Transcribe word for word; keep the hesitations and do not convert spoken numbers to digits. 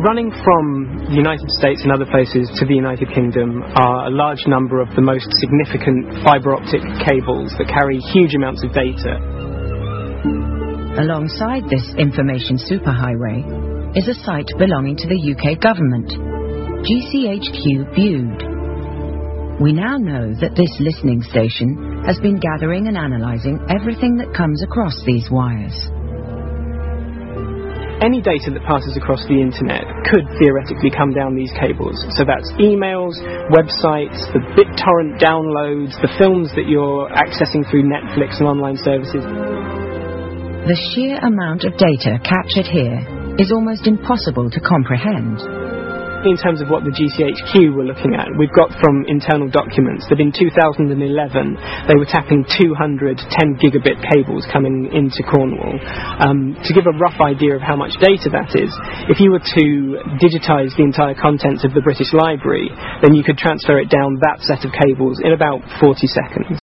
running from the United States and other places to the United Kingdom are a large number of the most significant fibre optic cables that carry huge amounts of data. Alongside this information superhighway is a site belonging to the U K government, G C H Q Bude. We now know that this listening station has been gathering and analysing everything that comes across these wires. Any data that passes across the internet could theoretically come down these cables. So that's emails, websites, the BitTorrent downloads, the films that you're accessing through Netflix and online services. The sheer amount of data captured here is almost impossible to comprehend. In terms of what the G C H Q were looking at, we've got from internal documents that in two thousand eleven they were tapping two hundred ten gigabit cables coming into Cornwall. Um, to give a rough idea of how much data that is, if you were to digitise the entire contents of the British Library, then you could transfer it down that set of cables in about forty seconds.